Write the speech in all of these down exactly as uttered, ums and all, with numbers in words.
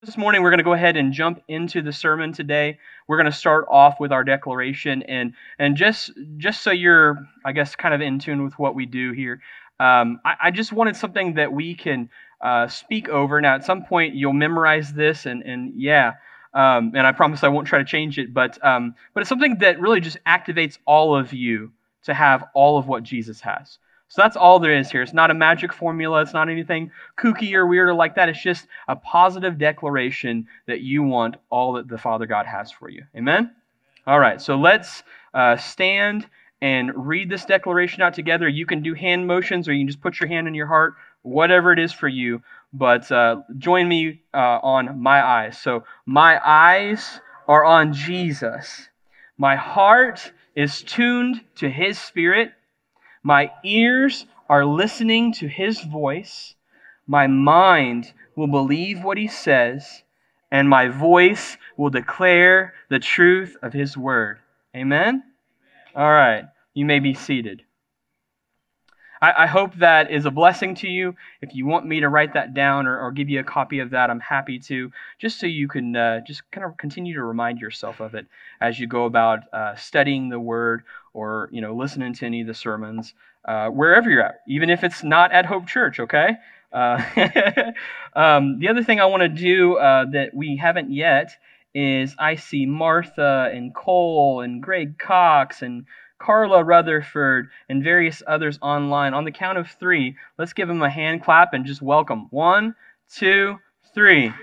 This morning, we're going to go ahead and jump into the sermon today. We're going to start off with our declaration, and and just just so you're, I guess, kind of in tune with what we do here, um, I, I just wanted something that we can uh, speak over. Now, at some point, you'll memorize this, and and yeah, um, and I promise I won't try to change it, but um, but it's something that really just activates all of you to have all of what Jesus has. So that's all there is here. It's not a magic formula. It's not anything kooky or weird or like that. It's just a positive declaration that you want all that the Father God has for you. Amen? All right, so let's uh, stand and read this declaration out together. You can do hand motions or you can just put your hand in your heart, whatever it is for you. But uh, join me uh, on my eyes. So my eyes are on Jesus. My heart is tuned to His Spirit. My ears are listening to His voice. My mind will believe what He says, and my voice will declare the truth of His word. Amen? All right, you may be seated. I, I hope that is a blessing to you. If you want me to write that down or, or give you a copy of that, I'm happy to, just so you can uh, just kind of continue to remind yourself of it as you go about uh, studying the Word or you know listening to any of the sermons, uh, wherever you're at, even if it's not at Hope Church, okay? Uh, um, the other thing I want to do uh, that we haven't yet is I see Martha and Cole and Greg Cox and Carla Rutherford and various others online. On the count of three, let's give them a hand clap and just welcome. One, two, three.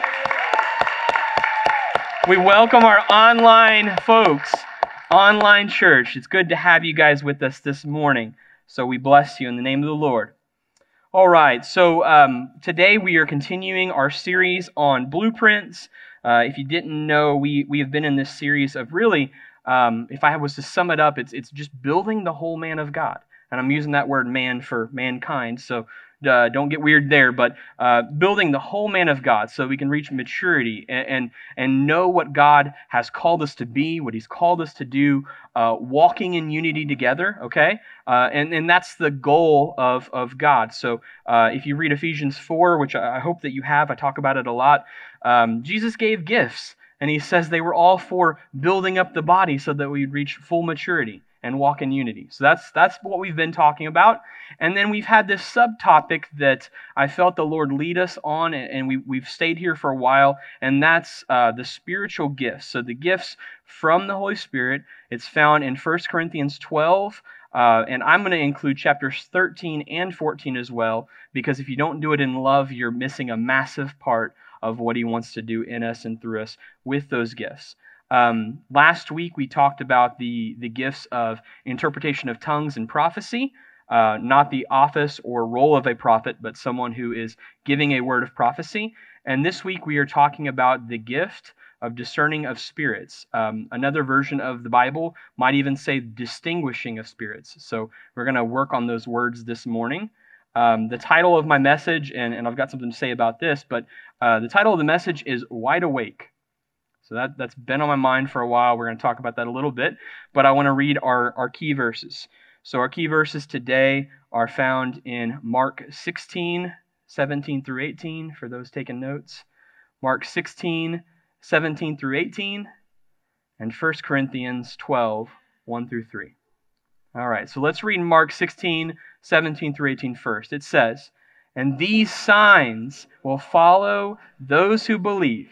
We welcome our online folks, online church. It's good to have you guys with us this morning. So we bless you in the name of the Lord. All right, so um, today we are continuing our series on blueprints. Uh, if you didn't know, we, we have been in this series of really, um, if I was to sum it up, it's it's just building the whole man of God. And I'm using that word man for mankind, so uh, don't get weird there, but uh, building the whole man of God so we can reach maturity and, and, and know what God has called us to be, what He's called us to do, uh, walking in unity together, okay? Uh, and, and that's the goal of, of God. So uh, if you read Ephesians four, which I hope that you have, I talk about it a lot, um, Jesus gave gifts, and He says they were all for building up the body so that we'd reach full maturity and walk in unity. So that's that's what we've been talking about. And then we've had this subtopic that I felt the Lord lead us on, and we, we've stayed here for a while, and that's uh, the spiritual gifts. So the gifts from the Holy Spirit, it's found in First Corinthians twelve, uh, and I'm going to include chapters thirteen and fourteen as well, because if you don't do it in love, you're missing a massive part of what He wants to do in us and through us with those gifts. Um, last week we talked about the, the gifts of interpretation of tongues and prophecy, uh, not the office or role of a prophet, but someone who is giving a word of prophecy. And this week we are talking about the gift of discerning of spirits. Um, another version of the Bible might even say distinguishing of spirits. So we're going to work on those words this morning. Um, the title of my message, and, and I've got something to say about this, but uh, the title of the message is Wide Awake. So that, that's been on my mind for a while. We're going to talk about that a little bit, but I want to read our, our key verses. So our key verses today are found in Mark sixteen, seventeen through eighteen, for those taking notes. Mark sixteen, seventeen through eighteen, and First Corinthians twelve, one through three. All right, so let's read Mark sixteen, seventeen through eighteen first. It says, "And these signs will follow those who believe.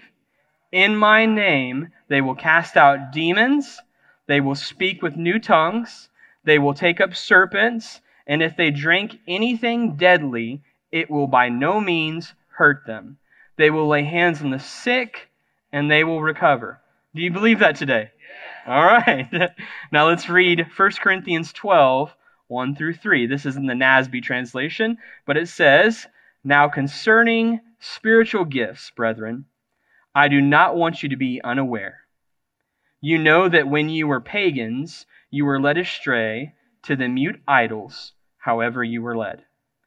In my name they will cast out demons, they will speak with new tongues, they will take up serpents, and if they drink anything deadly, it will by no means hurt them. They will lay hands on the sick, and they will recover." Do you believe that today? Yeah. All right. Now let's read First Corinthians twelve, one through three. This is in the N A S B translation, but it says, "Now concerning spiritual gifts, brethren, I do not want you to be unaware. You know that when you were pagans, you were led astray to the mute idols, however you were led.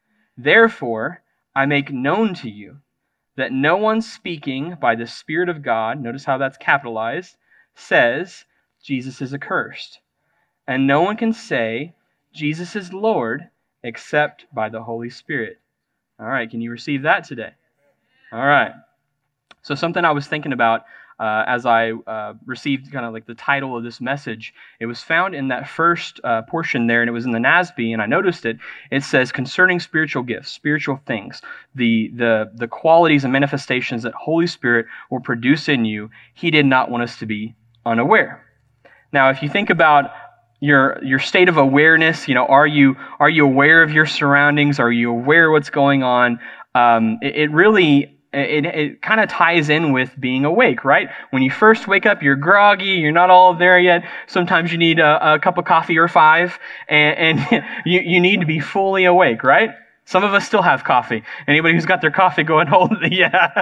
Therefore, I make known to you that no one speaking by the Spirit of God," notice how that's capitalized, "says Jesus is accursed. And no one can say Jesus is Lord except by the Holy Spirit." All right, can you receive that today? All right. So something I was thinking about uh, as I uh, received kind of like the title of this message, it was found in that first uh, portion there, and it was in the N A S B, and I noticed it. It says, concerning spiritual gifts, spiritual things, the, the, the qualities and manifestations that Holy Spirit will produce in you, he did not want us to be unaware. Now, if you think about your your state of awareness, you know, are you are you aware of your surroundings? Are you aware of what's going on? Um, it, it really It, it kind of ties in with being awake, right? When you first wake up, you're groggy, you're not all there yet. Sometimes you need a, a cup of coffee or five, and, and you, you need to be fully awake, right? Some of us still have coffee. Anybody who's got their coffee, go and hold it. Yeah.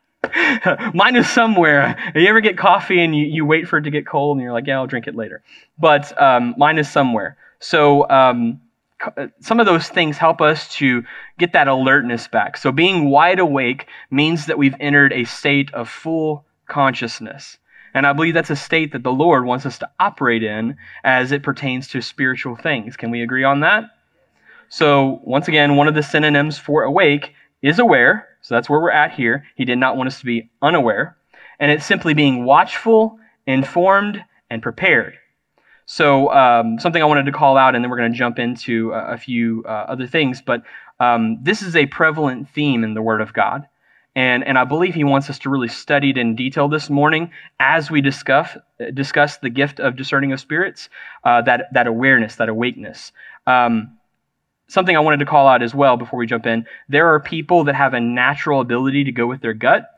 Mine is somewhere. You ever get coffee and you, you wait for it to get cold and you're like, yeah, I'll drink it later. But um, mine is somewhere. So um, some of those things help us to get that alertness back. So being wide awake means that we've entered a state of full consciousness. And I believe that's a state that the Lord wants us to operate in as it pertains to spiritual things. Can we agree on that? So once again, one of the synonyms for awake is aware. So that's where we're at here. He did not want us to be unaware. And it's simply being watchful, informed, and prepared. So um, something I wanted to call out, and then we're going to jump into a, a few uh, other things, but um, this is a prevalent theme in the Word of God. And, and I believe he wants us to really study it in detail this morning as we discuss, discuss the gift of discerning of spirits, uh, that, that awareness, that awakeness. Um, something I wanted to call out as well before we jump in, there are people that have a natural ability to go with their gut,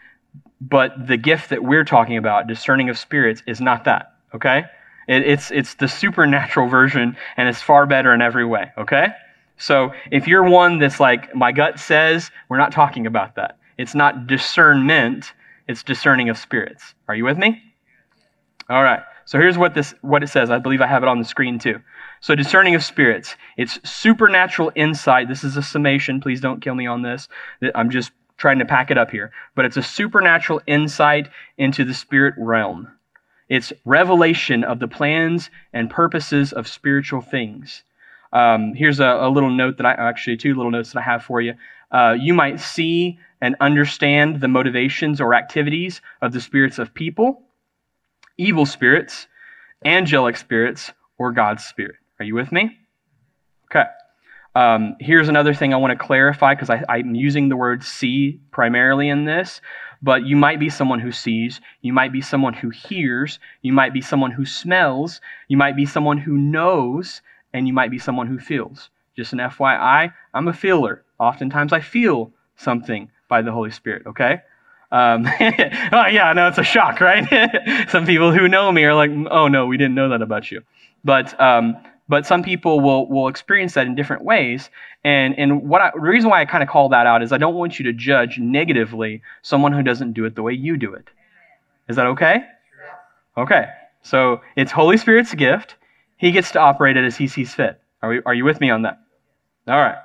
but the gift that we're talking about, discerning of spirits, is not that, okay? It, it's, it's the supernatural version, and it's far better in every way, okay? So if you're one that's like, my gut says, we're not talking about that. It's not discernment, it's discerning of spirits. Are you with me? All right. So here's what this what it says. I believe I have it on the screen too. So discerning of spirits. It's supernatural insight. This is a summation. Please don't kill me on this. I'm just trying to pack it up here. But it's a supernatural insight into the spirit realm. It's revelation of the plans and purposes of spiritual things. Um, here's a, a little note that I, actually two little notes that I have for you. Uh, you might see and understand the motivations or activities of the spirits of people, evil spirits, angelic spirits, or God's spirit. Are you with me? Okay. Um, here's another thing I want to clarify, because I'm using the word see primarily in this, but you might be someone who sees, you might be someone who hears, you might be someone who smells, you might be someone who knows, and you might be someone who feels. Just an F Y I, I'm a feeler. Oftentimes I feel something by the Holy Spirit, okay? Um, oh yeah, I know it's a shock, right? Some people who know me are like, oh no, we didn't know that about you. But um, but some people will will experience that in different ways. And and what I, the reason why I kind of call that out is I don't want you to judge negatively someone who doesn't do it the way you do it. Is that okay? Okay. So it's Holy Spirit's gift. He gets to operate it as he sees fit. Are we, are you with me on that? All right.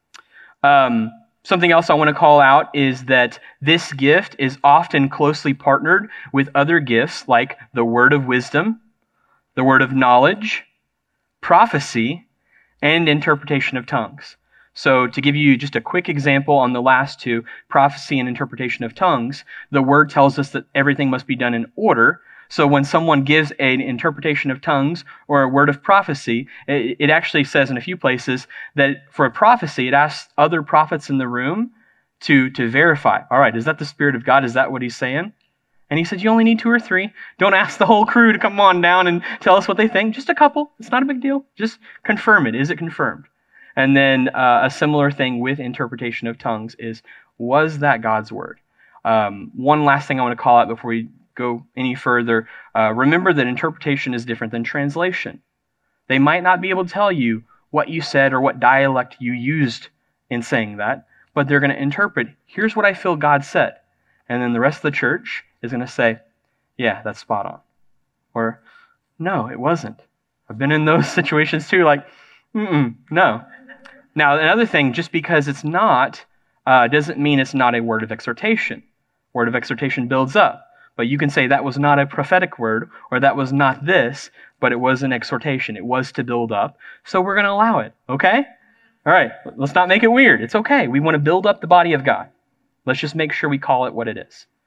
Um, something else I want to call out is that this gift is often closely partnered with other gifts like the word of wisdom, the word of knowledge, prophecy, and interpretation of tongues. So to give you just a quick example on the last two, prophecy and interpretation of tongues, the word tells us that everything must be done in order. So when someone gives an interpretation of tongues or a word of prophecy, it, it actually says in a few places that for a prophecy, it asks other prophets in the room to, to verify. All right, is that the Spirit of God? Is that what he's saying? And he said, you only need two or three. Don't ask the whole crew to come on down and tell us what they think. Just a couple. It's not a big deal. Just confirm it. Is it confirmed? And then uh, a similar thing with interpretation of tongues is, was that God's word? Um, one last thing I want to call out before we go any further. Uh, remember that interpretation is different than translation. They might not be able to tell you what you said or what dialect you used in saying that, but they're going to interpret, here's what I feel God said. And then the rest of the church is going to say, yeah, that's spot on. Or, no, it wasn't. I've been in those situations too, like, mm-mm, no. Now, another thing, just because it's not, uh, doesn't mean it's not a word of exhortation. Word of exhortation builds up. But you can say that was not a prophetic word, or that was not this, but it was an exhortation. It was to build up. So we're going to allow it, okay? All right, let's not make it weird. It's okay. We want to build up the body of God. Let's just make sure we call it what it is.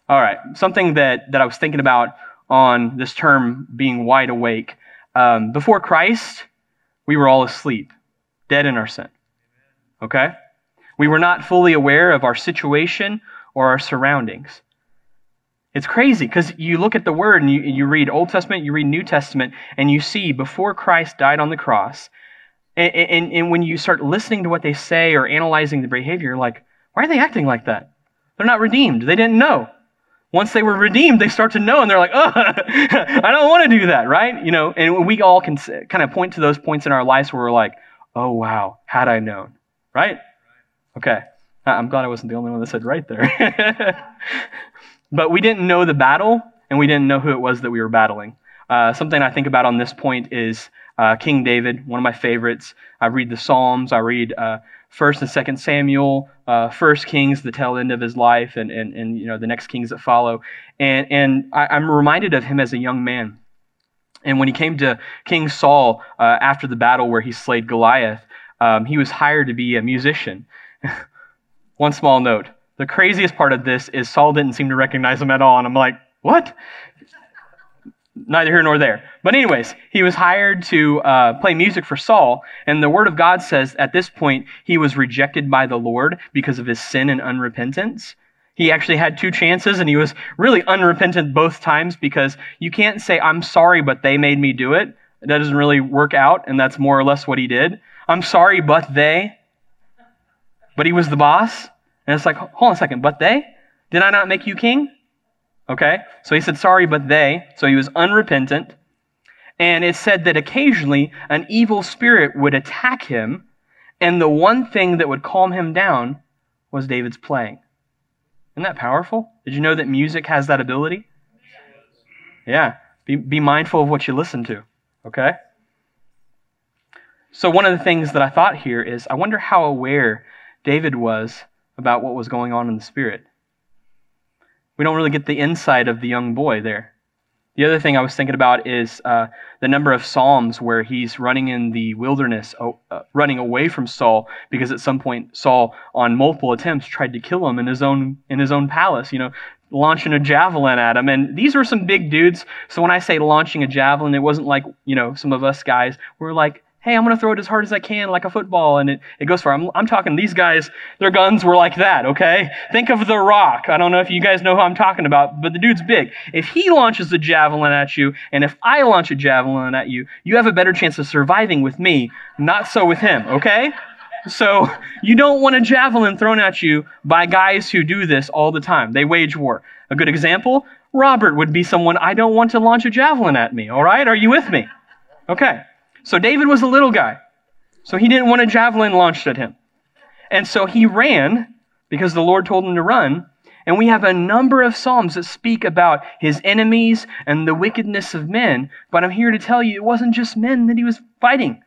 All right, something that, that I was thinking about on this term being wide awake. Um, before Christ, we were all asleep, dead in our sin. Okay? We were not fully aware of our situation or our surroundings. It's crazy because you look at the Word and you, you read Old Testament, you read New Testament, and you see before Christ died on the cross, and, and, and when you start listening to what they say or analyzing the behavior, you're like, why are they acting like that? They're not redeemed. They didn't know. Once they were redeemed, they start to know, and they're like, oh, I don't want to do that, right? You know, and we all can kind of point to those points in our lives where we're like, oh, wow, had I known, right? Okay. I'm glad I wasn't the only one that said right there. But we didn't know the battle, and we didn't know who it was that we were battling. Uh, something I think about on this point is uh, King David, one of my favorites. I read the Psalms. I read uh, First and Second Samuel, uh, First Kings, the tail end of his life, and and and you know the next kings that follow. And and I, I'm reminded of him as a young man. And when he came to King Saul uh, after the battle where he slayed Goliath, um, he was hired to be a musician. One small note. The craziest part of this is Saul didn't seem to recognize him at all. And I'm like, what? Neither here nor there. But anyways, he was hired to uh, play music for Saul. And the Word of God says at this point, he was rejected by the Lord because of his sin and unrepentance. He actually had two chances, and he was really unrepentant both times because you can't say, I'm sorry, but they made me do it. That doesn't really work out, and that's more or less what he did. I'm sorry, but they. But he was the boss. And it's like, hold on a second, but they? Did I not make you king? Okay, so he said, sorry, but they. So he was unrepentant. And it said that occasionally an evil spirit would attack him, and the one thing that would calm him down was David's playing. Isn't that powerful? Did you know that music has that ability? Yeah, be, be mindful of what you listen to, okay? So one of the things that I thought here is, I wonder how aware David was about what was going on in the spirit. We don't really get the insight of the young boy there. The other thing I was thinking about is uh, the number of Psalms where he's running in the wilderness, uh, running away from Saul, because at some point Saul, on multiple attempts, tried to kill him in his own in his own palace, you know, launching a javelin at him. And these were some big dudes, so when I say launching a javelin, it wasn't like, you know, some of us guys were like, hey, I'm going to throw it as hard as I can like a football, and it, it goes far. I'm, I'm talking these guys, their guns were like that, okay? Think of The Rock. I don't know if you guys know who I'm talking about, but the dude's big. If he launches a javelin at you, and if I launch a javelin at you, you have a better chance of surviving with me, not so with him, okay? So you don't want a javelin thrown at you by guys who do this all the time. They wage war. A good example, Robert would be someone, I don't want to launch a javelin at me, all right? Are you with me? Okay. So David was a little guy, so he didn't want a javelin launched at him. And so he ran because the Lord told him to run, and we have a number of Psalms that speak about his enemies and the wickedness of men, but I'm here to tell you it wasn't just men that he was fighting.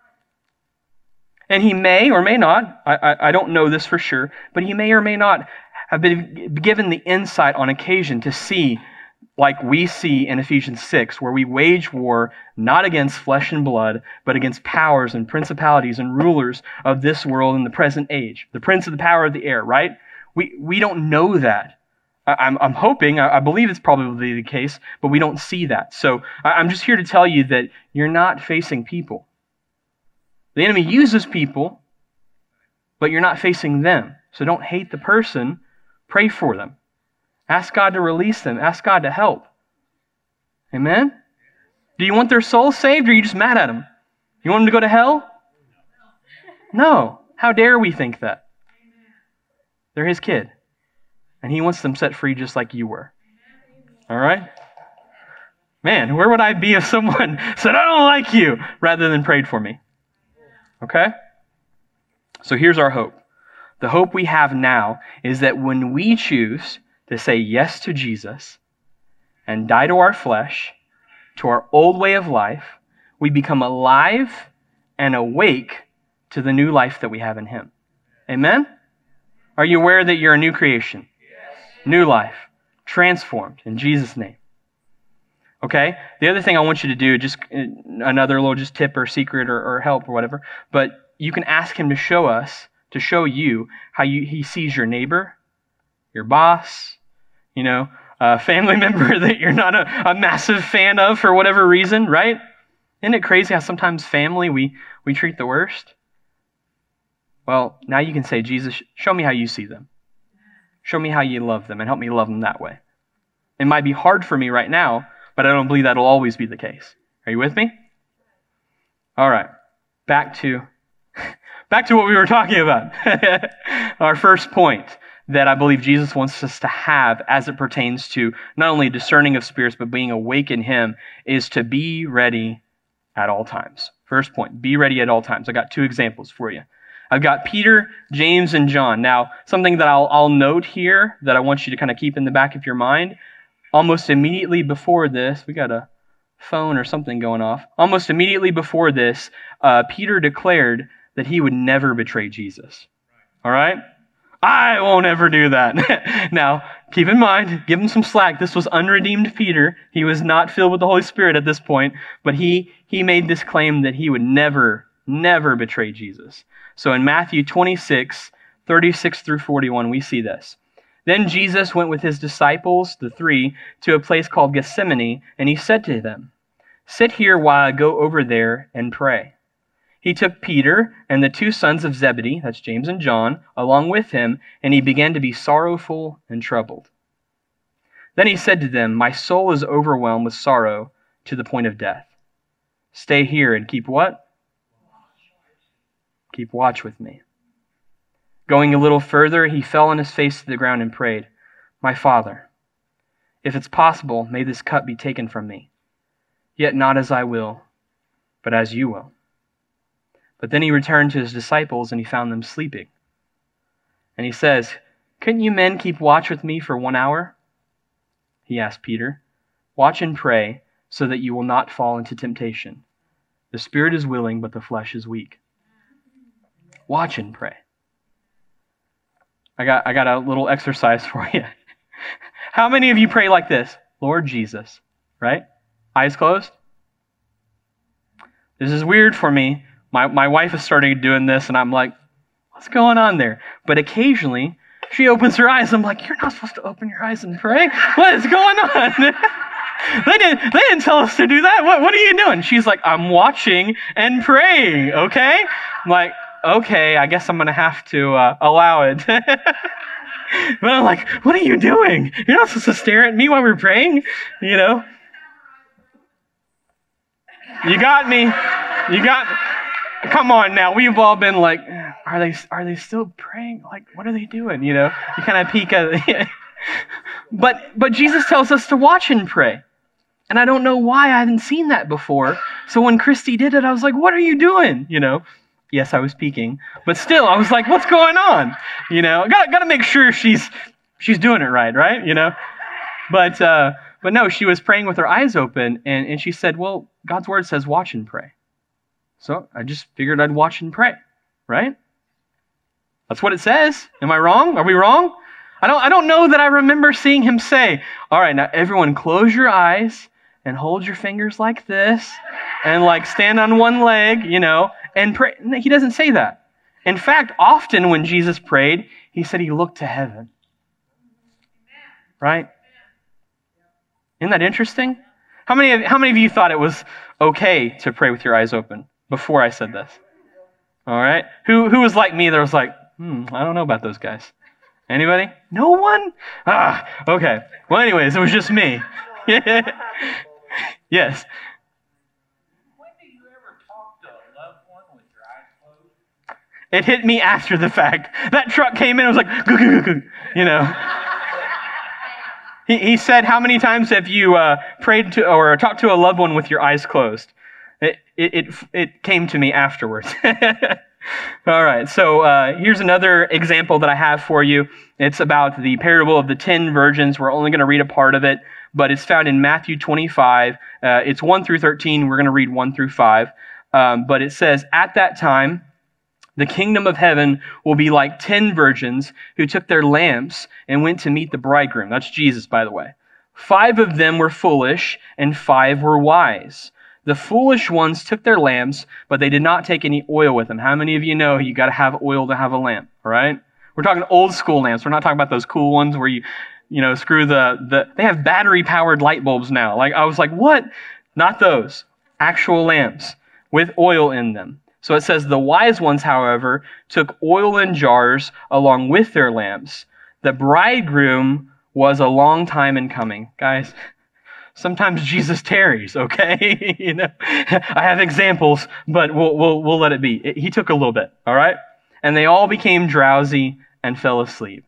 And he may or may not, I, I, I don't know this for sure, but he may or may not have been given the insight on occasion to see, like we see in Ephesians six, where we wage war not against flesh and blood, but against powers and principalities and rulers of this world in the present age. The prince of the power of the air, right? We we don't know that. I, I'm, I'm hoping, I, I believe it's probably the case, but we don't see that. So I, I'm just here to tell you that you're not facing people. The enemy uses people, but you're not facing them. So don't hate the person, pray for them. Ask God to release them. Ask God to help. Amen? Do you want their soul saved, or are you just mad at them? You want them to go to hell? No. How dare we think that? They're his kid. And he wants them set free just like you were. All right? Man, where would I be if someone said, I don't like you, rather than prayed for me? Okay? So here's our hope. The hope we have now is that when we choose to say yes to Jesus and die to our flesh, to our old way of life, we become alive and awake to the new life that we have in Him. Amen? Are you aware that you're a new creation? Yes. New life, transformed in Jesus' name. Okay? The other thing I want you to do, just another little just tip or secret or, or help or whatever, but you can ask Him to show us, to show you how you, He sees your neighbor, your boss, You know, a family member that you're not a, a massive fan of for whatever reason, right? Isn't it crazy how sometimes family, we, we treat the worst? Well, now you can say, Jesus, show me how you see them. Show me how you love them and help me love them that way. It might be hard for me right now, but I don't believe that'll always be the case. Are you with me? All right, back to back to what we were talking about. Our first point that I believe Jesus wants us to have as it pertains to not only discerning of spirits, but being awake in Him, is to be ready at all times. First point, be ready at all times. I got two examples for you. I've got Peter, James, and John. Now, something that I'll, I'll note here that I want you to kind of keep in the back of your mind, almost immediately before this, we got a phone or something going off. Almost immediately before this, uh, Peter declared that he would never betray Jesus. All right? I won't ever do that. Now, keep in mind, give him some slack. This was unredeemed Peter. He was not filled with the Holy Spirit at this point, but he, he made this claim that he would never, never betray Jesus. So in Matthew twenty-six, thirty-six through forty-one, we see this. Then Jesus went with his disciples, the three, to a place called Gethsemane, and he said to them, "Sit here while I go over there and pray." He took Peter and the two sons of Zebedee, that's James and John, along with him, and he began to be sorrowful and troubled. Then he said to them, "My soul is overwhelmed with sorrow to the point of death. Stay here and keep" what? "Keep watch with me." Going a little further, he fell on his face to the ground and prayed, "My Father, if it's possible, may this cup be taken from me. Yet not as I will, but as you will." But then he returned to his disciples and he found them sleeping. And he says, "Couldn't you men keep watch with me for one hour?" He asked Peter, "Watch and pray so that you will not fall into temptation. The spirit is willing, but the flesh is weak." Watch and pray. I got I got a little exercise for you. How many of you pray like this? Lord Jesus, right? Eyes closed. This is weird for me. My my wife is starting doing this, and I'm like, what's going on there? But occasionally, she opens her eyes. I'm like, you're not supposed to open your eyes and pray. What is going on? they didn't they didn't tell us to do that. What what are you doing? She's like, I'm watching and praying. Okay. I'm like, okay, I guess I'm gonna have to uh, allow it. But I'm like, what are you doing? You're not supposed to stare at me while we're praying, you know? You got me. You got me. Come on now. We've all been like, are they are they still praying? Like, what are they doing? You know, you kind of peek at But but Jesus tells us to watch and pray. And I don't know why I hadn't seen that before. So when Christy did it, I was like, what are you doing? You know? Yes, I was peeking, but still, I was like, "What's going on?" You know, got got to make sure she's she's doing it right, right? You know, but uh, but no, she was praying with her eyes open, and and she said, "Well, God's word says watch and pray," so I just figured I'd watch and pray, right? That's what it says. Am I wrong? Are we wrong? I don't I don't know that I remember seeing him say, "All right, now everyone, close your eyes and hold your fingers like this, and like stand on one leg," you know. And pray. He doesn't say that. In fact, often when Jesus prayed, he said he looked to heaven. Right? Isn't that interesting? How many of, how many of you thought it was okay to pray with your eyes open before I said this? All right. Who who was like me that was like, hmm, I don't know about those guys. Anybody? No one? Ah, okay. Well, anyways, it was just me. Yes. It hit me after the fact. That truck came in, it was like, goo, goo, goo, goo, you know. He, he said, how many times have you uh, prayed to or talked to a loved one with your eyes closed? It it it, it came to me afterwards. All right, so uh, here's another example that I have for you. It's about the parable of the ten virgins. We're only going to read a part of it, but it's found in Matthew twenty-five. Uh, it's one through thirteen. We're going to read one through five. Um, but it says, at that time, the kingdom of heaven will be like ten virgins who took their lamps and went to meet the bridegroom. That's Jesus, by the way. Five of them were foolish and five were wise. The foolish ones took their lamps, but they did not take any oil with them. How many of you know you got to have oil to have a lamp, all right? We're talking old school lamps. We're not talking about those cool ones where you you know, screw the, the, they have battery-powered light bulbs now. Like, I was like, what? Not those. Actual lamps with oil in them. So it says, the wise ones, however, took oil in jars along with their lamps. The bridegroom was a long time in coming. Guys, sometimes Jesus tarries, okay? you know, I have examples, but we'll, we'll, we'll let it be. It, he took a little bit, all right? And they all became drowsy and fell asleep.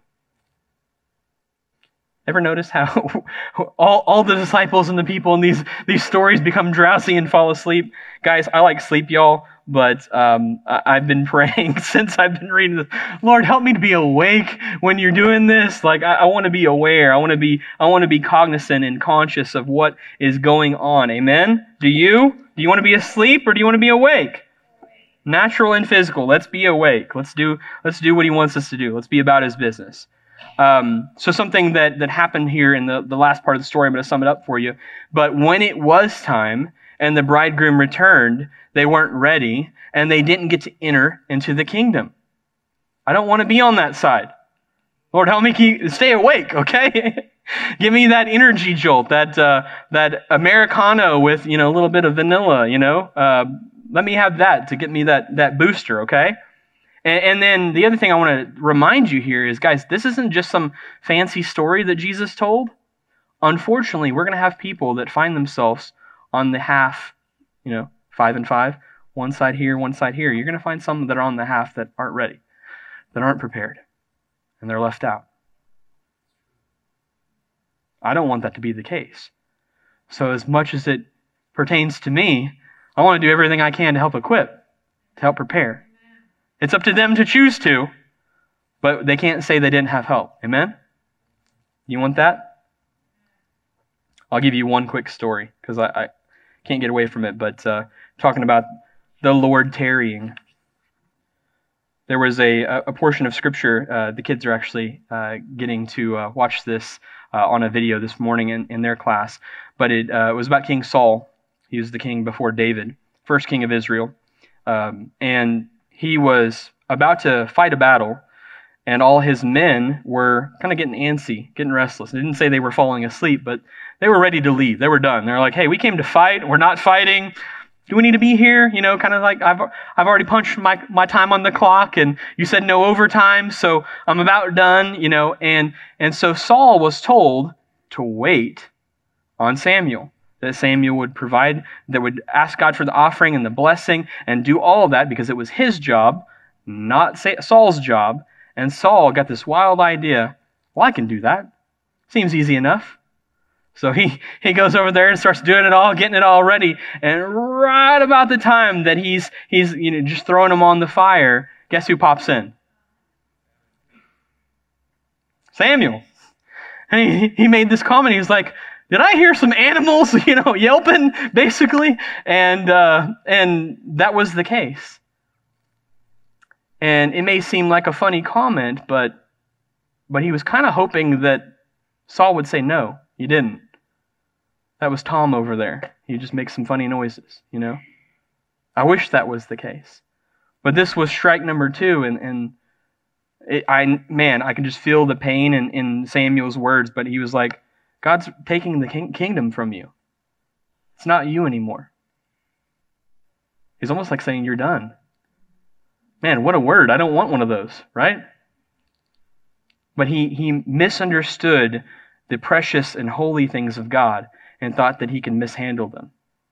Ever notice how all, all the disciples and the people in these, these stories become drowsy and fall asleep? Guys, I like sleep, y'all, but um, I, I've been praying since I've been reading this. Lord, help me to be awake when you're doing this. Like, I, I want to be aware. I want to be, I want to be cognizant and conscious of what is going on. Amen? Do you? Do you want to be asleep or do you want to be awake? Natural and physical. Let's be awake. Let's do, let's do what he wants us to do. Let's be about his business. Um, so something that, that happened here in the, the last part of the story, I'm going to sum it up for you. But when it was time and the bridegroom returned, they weren't ready and they didn't get to enter into the kingdom. I don't want to be on that side. Lord, help me keep, stay awake, okay? Give me that energy jolt, that uh, that Americano with, you know, a little bit of vanilla, you know? Uh, let me have that to get me that, that booster, okay? And then the other thing I want to remind you here is, guys, this isn't just some fancy story that Jesus told. Unfortunately, we're going to have people that find themselves on the half, you know, five and five, one side here, one side here. You're going to find some that are on the half that aren't ready, that aren't prepared, and they're left out. I don't want that to be the case. So as much as it pertains to me, I want to do everything I can to help equip, to help prepare. It's up to them to choose to, but they can't say they didn't have help. Amen? You want that? I'll give you one quick story because I, I can't get away from it, but uh, talking about the Lord tarrying. There was a, a portion of Scripture, uh, the kids are actually uh, getting to uh, watch this uh, on a video this morning in, in their class, but it uh, was about King Saul. He was the king before David, first king of Israel, um, and he was about to fight a battle, and all his men were kind of getting antsy, getting restless. They didn't say they were falling asleep, but they were ready to leave. They were done. They're like, hey, we came to fight. We're not fighting. Do we need to be here? You know, kind of like, I've I've already punched my, my time on the clock, and you said no overtime, so I'm about done, you know. And, and so Saul was told to wait on Samuel. That Samuel would provide, that would ask God for the offering and the blessing and do all of that because it was his job, not Saul's job. And Saul got this wild idea, well, I can do that. Seems easy enough. So he, he goes over there and starts doing it all, getting it all ready. And right about the time that he's, he's you know, just throwing them on the fire, guess who pops in? Samuel. And he, he made this comment. He was like, did I hear some animals, you know, yelping, basically? And uh, and that was the case. And it may seem like a funny comment, but but he was kind of hoping that Saul would say no. He didn't. That was Tom over there. He just makes some funny noises, you know. I wish that was the case. But this was strike number two, and, and it, I man, I can just feel the pain in, in Samuel's words, but he was like, God's taking the king- kingdom from you. It's not you anymore. He's almost like saying, you're done. Man, what a word. I don't want one of those, right? But he, he misunderstood the precious and holy things of God and thought that he could mishandle them.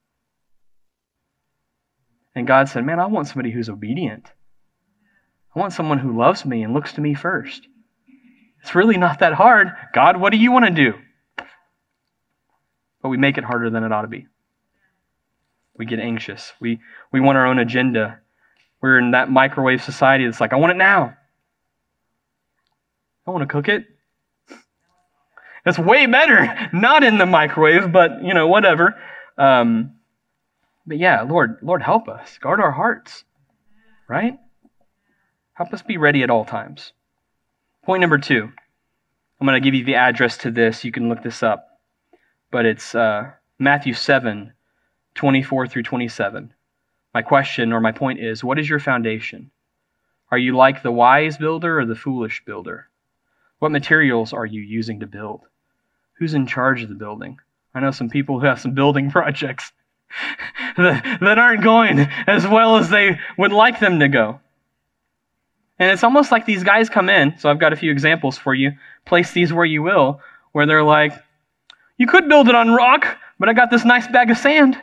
And God said, man, I want somebody who's obedient. I want someone who loves me and looks to me first. It's really not that hard. God, what do you want to do? But we make it harder than it ought to be. We get anxious. We we want our own agenda. We're in that microwave society that's like, I want it now. I want to cook it. It's way better not in the microwave, but, you know, whatever. Um, but yeah, Lord, Lord, help us. Guard our hearts, right? Help us be ready at all times. Point number two. I'm going to give you the address to this. You can look this up. But it's uh, Matthew seven, twenty-four through twenty-seven. My question or my point is, what is your foundation? Are you like the wise builder or the foolish builder? What materials are you using to build? Who's in charge of the building? I know some people who have some building projects that, that aren't going as well as they would like them to go. And it's almost like these guys come in, so I've got a few examples for you. Place these where you will, where they're like, you could build it on rock, but I got this nice bag of sand.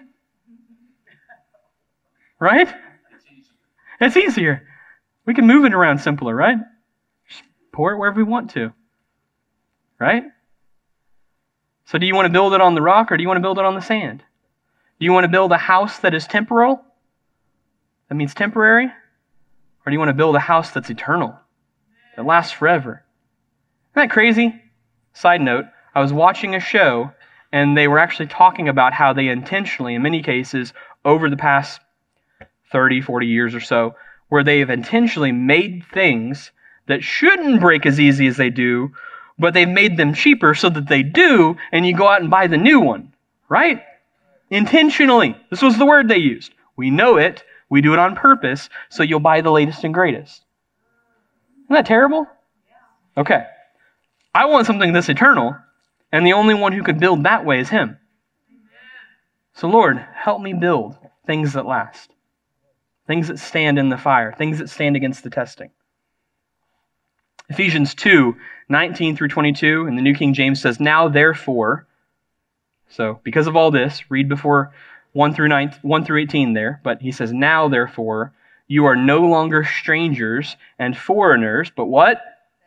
Right? It's easier. We can move it around simpler, right? Just pour it wherever we want to. Right? So do you want to build it on the rock or do you want to build it on the sand? Do you want to build a house that is temporal? That means temporary? Or do you want to build a house that's eternal? That lasts forever? Isn't that crazy? Side note, I was watching a show and they were actually talking about how they intentionally, in many cases, over the past thirty, forty years or so, where they have intentionally made things that shouldn't break as easy as they do, but they've made them cheaper so that they do, and you go out and buy the new one, right? Intentionally. This was the word they used. We know it. We do it on purpose, so you'll buy the latest and greatest. Isn't that terrible? Okay. I want something that's eternal, and the only one who could build that way is Him. So Lord, help me build things that last. Things that stand in the fire. Things that stand against the testing. Ephesians two, nineteen through twenty-two, in the New King James says, now therefore, so because of all this, read before one through nine, one through eighteen there, but he says, now therefore, you are no longer strangers and foreigners, but what?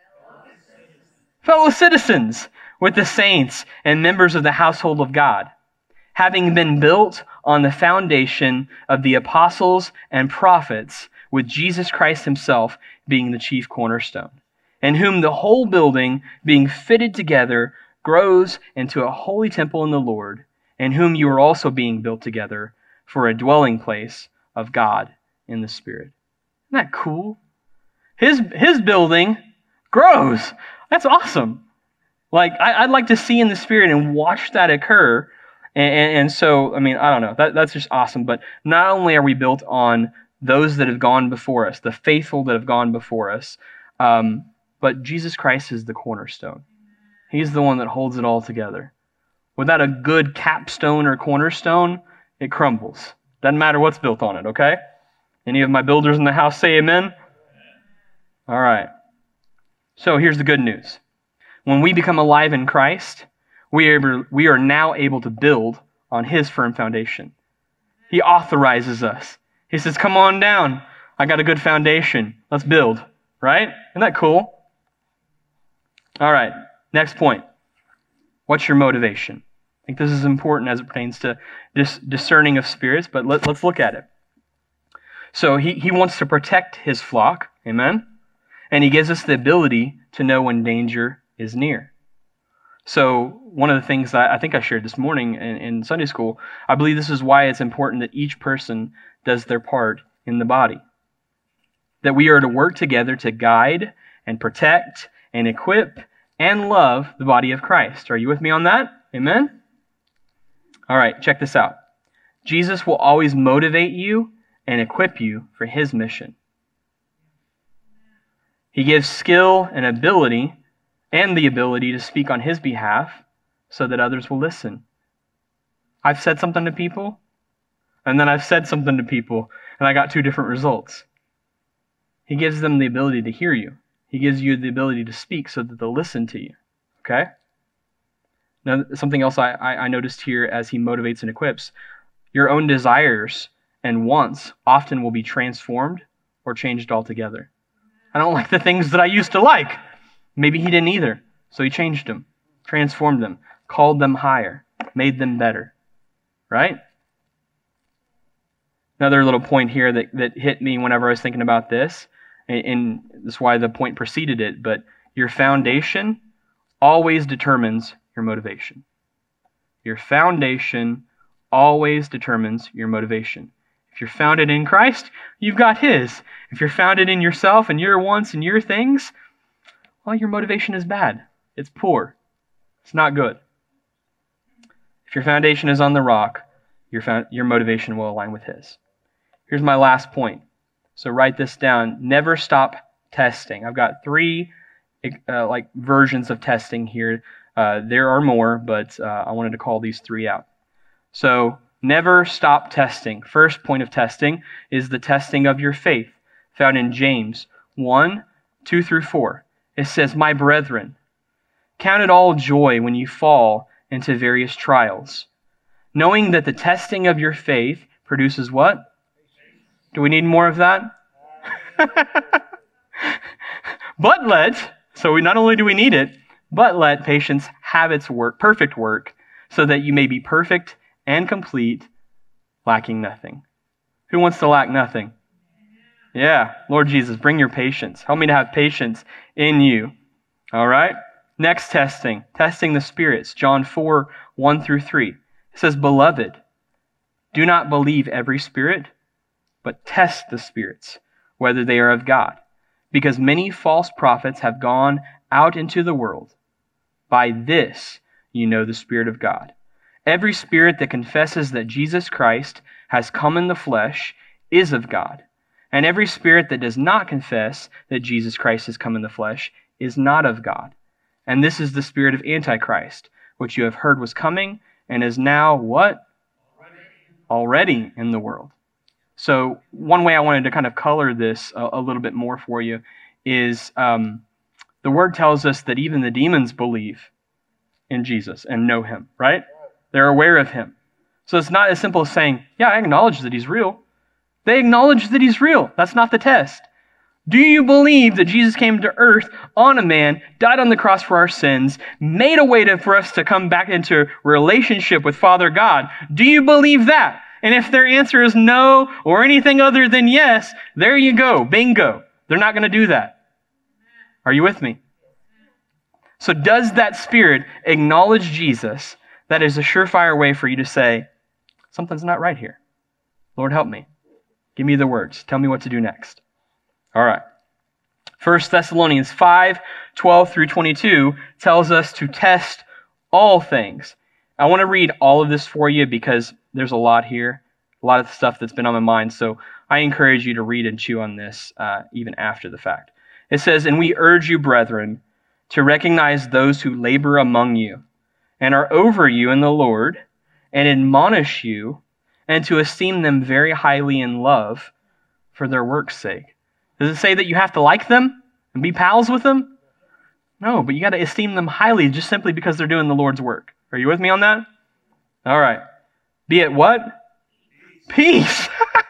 Fellow citizens with the saints and members of the household of God, having been built on the foundation of the apostles and prophets, with Jesus Christ himself being the chief cornerstone, in whom the whole building, being fitted together, grows into a holy temple in the Lord, in whom you are also being built together for a dwelling place of God in the Spirit. Isn't that cool? His, his building grows. That's awesome. Like, I, I'd like to see in the Spirit and watch that occur. And, and, and so, I mean, I don't know. That, that's just awesome. But not only are we built on those that have gone before us, the faithful that have gone before us, um, but Jesus Christ is the cornerstone. He's the one that holds it all together. Without a good capstone or cornerstone, it crumbles. Doesn't matter what's built on it, okay? Any of my builders in the house say amen? All right. So here's the good news. When we become alive in Christ, we are, we are now able to build on His firm foundation. He authorizes us. He says, come on down. I got a good foundation. Let's build. Right? Isn't that cool? All right. Next point. What's your motivation? I think this is important as it pertains to dis- discerning of spirits, but let, let's look at it. So he, he wants to protect his flock. Amen? And he gives us the ability to know when danger is near. So one of the things that I think I shared this morning in, in Sunday school, I believe this is why it's important that each person does their part in the body. That we are to work together to guide and protect and equip and love the body of Christ. Are you with me on that? Amen? All right, check this out. Jesus will always motivate you and equip you for His mission. He gives skill and ability and the ability to speak on His behalf so that others will listen. I've said something to people, and then I've said something to people, and I got two different results. He gives them the ability to hear you. He gives you the ability to speak so that they'll listen to you. Okay? Now, something else I, I, I noticed here as he motivates and equips, your own desires and wants often will be transformed or changed altogether. I don't like the things that I used to like. Maybe he didn't either. So he changed them, transformed them, called them higher, made them better. Right? Another little point here that, that hit me whenever I was thinking about this, and, and that's why the point preceded it, but your foundation always determines your motivation. Your foundation always determines your motivation. If you're founded in Christ, you've got His. If you're founded in yourself and your wants and your things, well, your motivation is bad. It's poor. It's not good. If your foundation is on the rock, your, found, your motivation will align with His. Here's my last point. So write this down. Never stop testing. I've got three uh, like versions of testing here. Uh, there are more, but uh, I wanted to call these three out. So never stop testing. First point of testing is the testing of your faith, found in James one, two through four. It says, "My brethren, count it all joy when you fall into various trials, knowing that the testing of your faith produces" what? Do we need more of that? "But let," so we not only do we need it, "but let patience have its work, perfect work, so that you may be perfect and complete, lacking nothing." Who wants to lack nothing? Yeah, Lord Jesus, bring your patience. Help me to have patience in you. All right? Next testing, testing the spirits. John four, one through three. It says, "Beloved, do not believe every spirit, but test the spirits, whether they are of God, because many false prophets have gone out into the world. By this you know the Spirit of God. Every spirit that confesses that Jesus Christ has come in the flesh is of God, and every spirit that does not confess that Jesus Christ has come in the flesh is not of God. And this is the spirit of Antichrist, which you have heard was coming, and is now" what? Already in the world. So one way I wanted to kind of color this a, a little bit more for you is um, the Word tells us that even the demons believe in Jesus and know Him, right? They're aware of Him. So it's not as simple as saying, yeah, I acknowledge that He's real. They acknowledge that He's real. That's not the test. Do you believe that Jesus came to earth on a man, died on the cross for our sins, made a way to, for us to come back into relationship with Father God? Do you believe that? And if their answer is no or anything other than yes, there you go. Bingo. They're not going to do that. Are you with me? So does that spirit acknowledge Jesus? That is a surefire way for you to say, something's not right here. Lord, help me. Give me the words. Tell me what to do next. All right. First Thessalonians five, twelve through twenty-two tells us to test all things. I want to read all of this for you because there's a lot here, a lot of stuff that's been on my mind. So I encourage you to read and chew on this uh, even after the fact. It says, "And we urge you, brethren, to recognize those who labor among you and are over you in the Lord, and admonish you, and to esteem them very highly in love for their work's sake." Does it say that you have to like them and be pals with them? No, but you got to esteem them highly just simply because they're doing the Lord's work. Are you with me on that? All right. Be it what? Peace.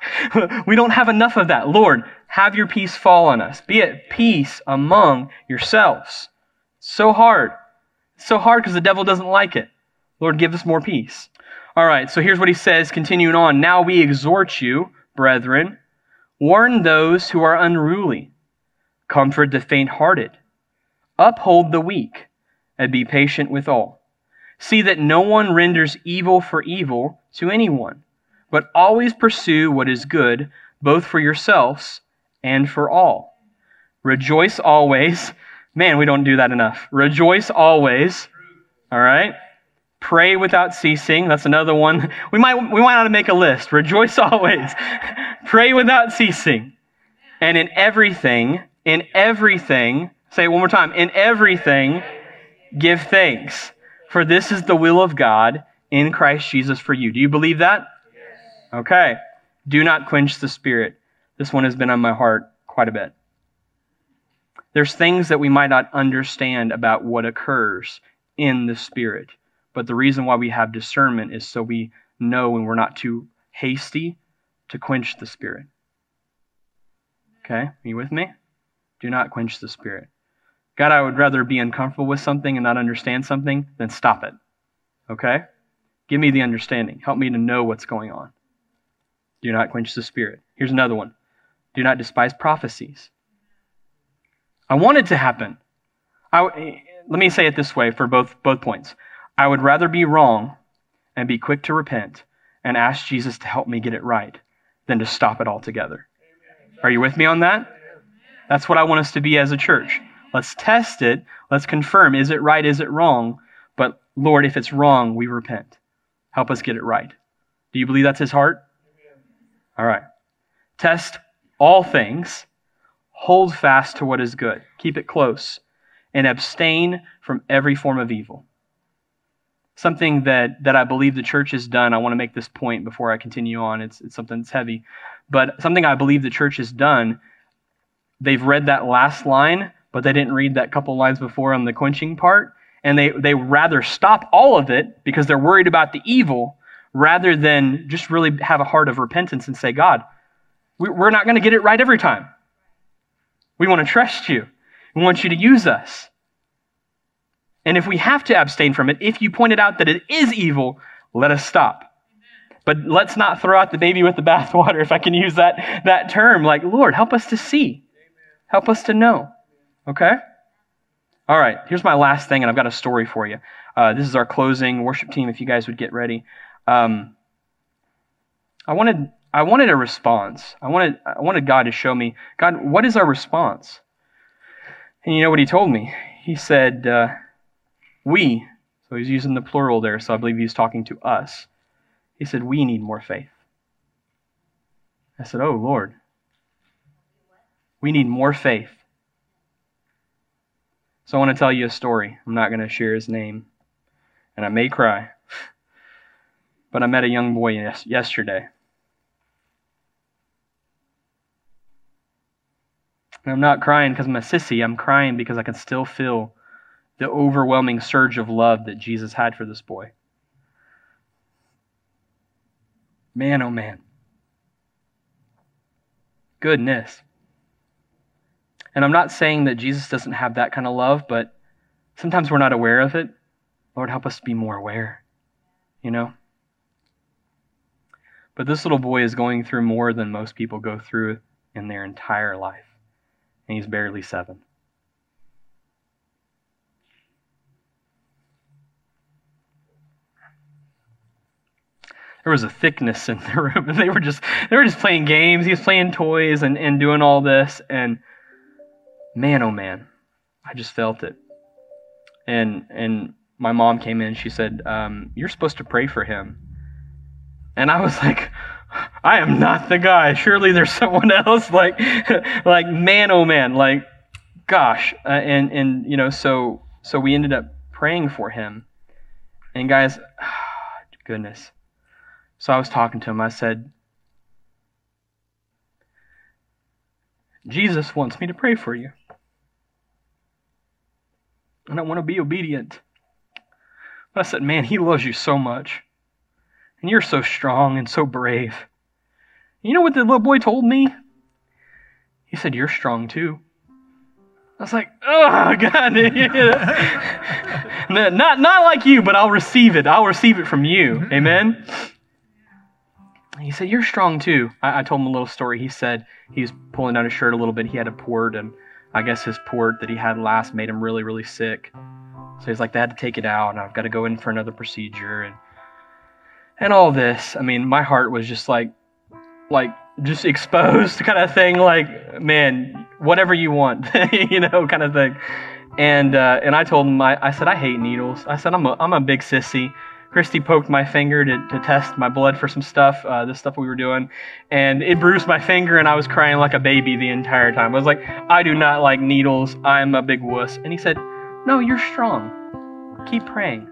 We don't have enough of that. Lord, have your peace fall on us. Be at peace among yourselves. It's so hard. It's so hard because the devil doesn't like it. Lord, give us more peace. All right, so here's what he says, continuing on. "Now we exhort you, brethren, warn those who are unruly, comfort the faint-hearted, uphold the weak, and be patient with all. See that no one renders evil for evil to anyone, but always pursue what is good, both for yourselves and for all. Rejoice always." Man, we don't do that enough. "Rejoice always." All right? "Pray without ceasing." That's another one. We might we might want to make a list. Rejoice always. "Pray without ceasing." "And in everything, in everything," say it one more time, "in everything, give thanks. For this is the will of God in Christ Jesus for you." Do you believe that? Yes. Okay. "Do not quench the Spirit." This one has been on my heart quite a bit. There's things that we might not understand about what occurs in the Spirit. But the reason why we have discernment is so we know when we're not too hasty to quench the Spirit. Okay, are you with me? Do not quench the Spirit. God, I would rather be uncomfortable with something and not understand something than stop it. Okay? Give me the understanding. Help me to know what's going on. Do not quench the Spirit. Here's another one. Do not despise prophecies. I want it to happen. I, let me say it this way for both, both points. I would rather be wrong and be quick to repent and ask Jesus to help me get it right than to stop it altogether. Are you with me on that? That's what I want us to be as a church. Let's test it. Let's confirm. Is it right? Is it wrong? But Lord, if it's wrong, we repent. Help us get it right. Do you believe that's His heart? All right. Test all things. Hold fast to what is good. Keep it close. and abstain from every form of evil. Something that, that I believe the church has done. I want to make this point before I continue on. It's, it's something that's heavy. But something I believe the church has done, they've read that last line, but they didn't read that couple lines before on the quenching part. And they, they rather stop all of it because they're worried about the evil rather than just really have a heart of repentance and say, God, we're not going to get it right every time. We want to trust you. We want you to use us. And if we have to abstain from it, if you pointed out that it is evil, let us stop. But let's not throw out the baby with the bathwater, if I can use that, that term. Like, Lord, help us to see. Help us to know. Okay? All right, here's my last thing, and I've got a story for you. Uh, this is our closing. Worship team, if you guys would get ready. Um, I wanted I wanted a response. I wanted I wanted God to show me, God, what is our response? And you know what he told me? He said, uh, we, so he's using the plural there, so I believe he's talking to us. He said, we need more faith. I said, oh, Lord. We need more faith. So I want to tell you a story. I'm not going to share his name, and I may cry. But I met a young boy yes, yesterday. And I'm not crying because I'm a sissy. I'm crying because I can still feel the overwhelming surge of love that Jesus had for this boy. Man, oh man. Goodness. And I'm not saying that Jesus doesn't have that kind of love, but sometimes we're not aware of it. Lord, help us be more aware, you know? But this little boy is going through more than most people go through in their entire life. And he's barely seven. There was a thickness in the room, and they were just they were just playing games. He was playing toys and, and doing all this, and man, oh man, I just felt it. And and my mom came in. She said, um, "You're supposed to pray for him." And I was like, "I am not the guy. Surely there's someone else." Like, like man, oh man, like, gosh. Uh, and and you know, so so we ended up praying for him. And guys, goodness. So I was talking to him. I said, Jesus wants me to pray for you. And I want to be obedient. But I said, man, he loves you so much. And you're so strong and so brave. You know what the little boy told me? He said, you're strong too. I was like, oh, God. not, not like you, but I'll receive it. I'll receive it from you. Amen? He said, you're strong too. I, I told him a little story. He said he was pulling down his shirt a little bit. He had a port, and I guess his port that he had last made him really, really sick. So he's like, they had to take it out, and I've got to go in for another procedure, and and all this. I mean, my heart was just like, like just exposed kind of thing. Like, man, whatever you want, you know, kind of thing. And uh, and I told him, I, I said, I hate needles. I said, I'm a I'm a big sissy. Christy poked my finger to, to test my blood for some stuff, uh, this stuff we were doing, and it bruised my finger, and I was crying like a baby the entire time. I was like, I do not like needles. I'm a big wuss. And he said, no, you're strong. Keep praying.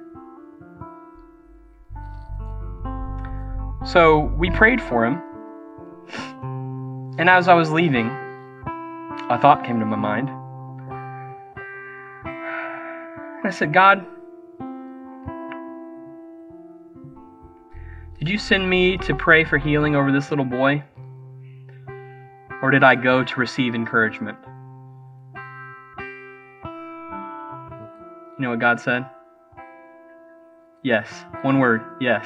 So we prayed for him, and as I was leaving, a thought came to my mind. And I said, God, did you send me to pray for healing over this little boy? Or did I go to receive encouragement? You know what God said? Yes. One word. Yes.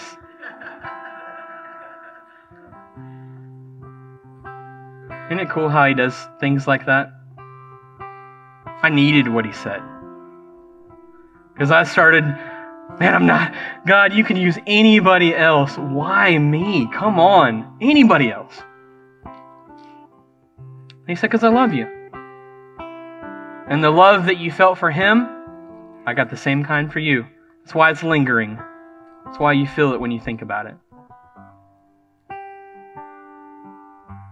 Isn't it cool how he does things like that? I needed what he said. Because I started... Man, I'm not... God, you can use anybody else. Why me? Come on. Anybody else. And he said, because I love you. And the love that you felt for him, I got the same kind for you. That's why it's lingering. That's why you feel it when you think about it.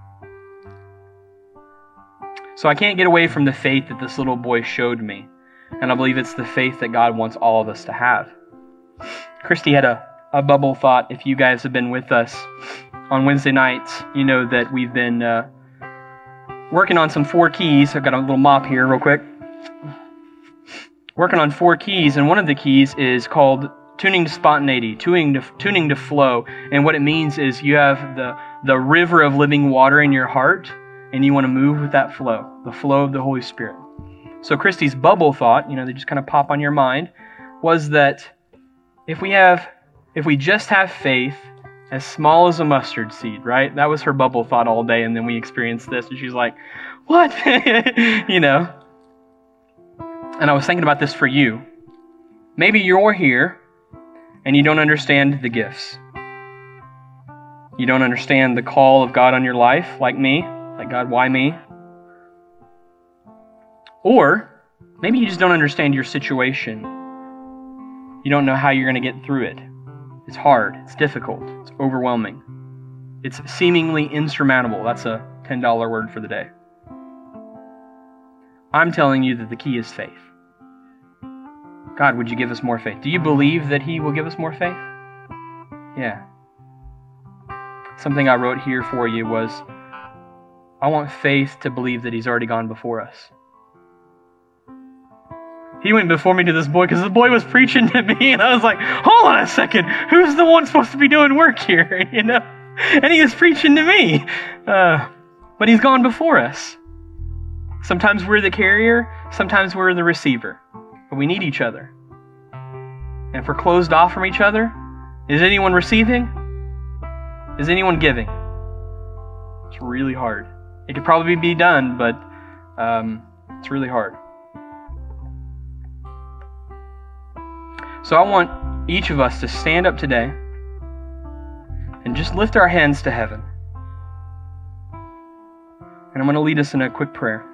So I can't get away from the faith that this little boy showed me. And I believe it's the faith that God wants all of us to have. Christy had a, a bubble thought. If you guys have been with us on Wednesday nights, you know that we've been uh, working on some four keys. I've got a little mop here real quick. Working on four keys, and one of the keys is called tuning to spontaneity, tuning to tuning to flow. And what it means is you have the, the river of living water in your heart, and you want to move with that flow, the flow of the Holy Spirit. So Christy's bubble thought, you know, they just kind of pop on your mind, was that if we have, if we just have faith as small as a mustard seed, right? That was her bubble thought all day, and then we experienced this, and she's like, what? You know? And I was thinking about this for you. Maybe you're here, and you don't understand the gifts. You don't understand the call of God on your life, like me. Like, God, why me? Or maybe you just don't understand your situation. You don't know how you're going to get through it. It's hard. It's difficult. It's overwhelming. It's seemingly insurmountable. That's a ten dollar word for the day. I'm telling you that the key is faith. God, would you give us more faith? Do you believe that He will give us more faith? Yeah. Something I wrote here for you was, I want faith to believe that He's already gone before us. He went before me to this boy because the boy was preaching to me, and I was like, hold on a second, who's the one supposed to be doing work here? You know? And he was preaching to me. Uh, but He's gone before us. Sometimes we're the carrier, sometimes we're the receiver. But we need each other. And if we're closed off from each other, is anyone receiving? Is anyone giving? It's really hard. It could probably be done, but um, it's really hard. So I want each of us to stand up today and just lift our hands to heaven. And I'm going to lead us in a quick prayer.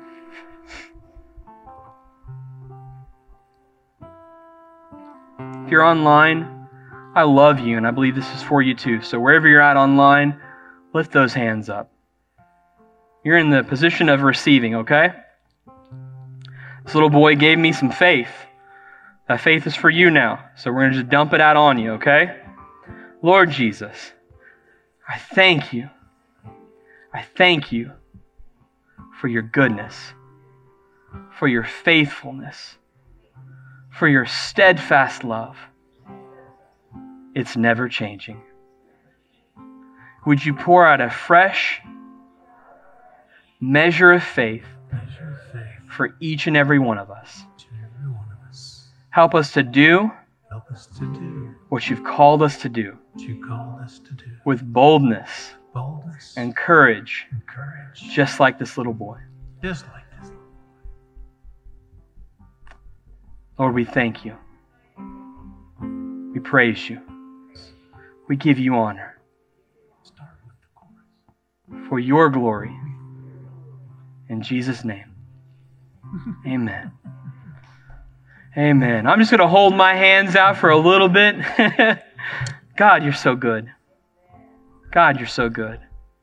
If you're online, I love you, and I believe this is for you too. So wherever you're at online, lift those hands up. You're in the position of receiving, okay? This little boy gave me some faith. That faith is for you now. So we're going to just dump it out on you, okay? Lord Jesus, I thank you. I thank you for your goodness, for your faithfulness, for your steadfast love. It's never changing. Would you pour out a fresh measure of faith for each and every one of us? Help us to do Help us to do what you've called us to do what you called us to do with boldness, boldness and courage, and courage, just like this little boy. just like this. Lord, we thank you. We praise you. We give you honor Start with the chorus. for your glory. In Jesus' name, amen. Amen. I'm just going to hold my hands out for a little bit. God, you're so good. God, you're so good.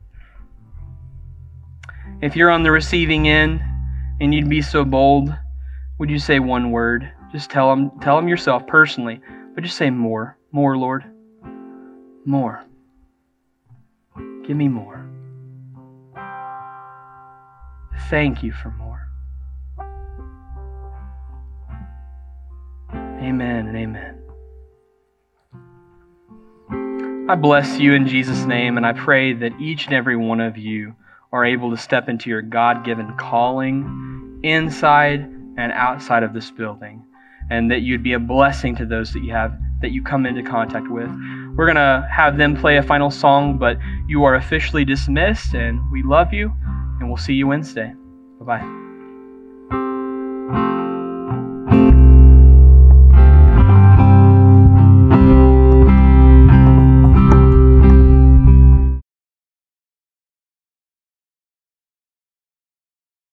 If you're on the receiving end and you'd be so bold, would you say one word? Just tell them, tell them yourself personally, but just say more. More, Lord. More. Give me more. Thank you for more. Amen and amen. I bless you in Jesus' name, and I pray that each and every one of you are able to step into your God-given calling inside and outside of this building, and that you'd be a blessing to those that you have, that you come into contact with. We're going to have them play a final song, but you are officially dismissed, and we love you, and we'll see you Wednesday. Bye-bye.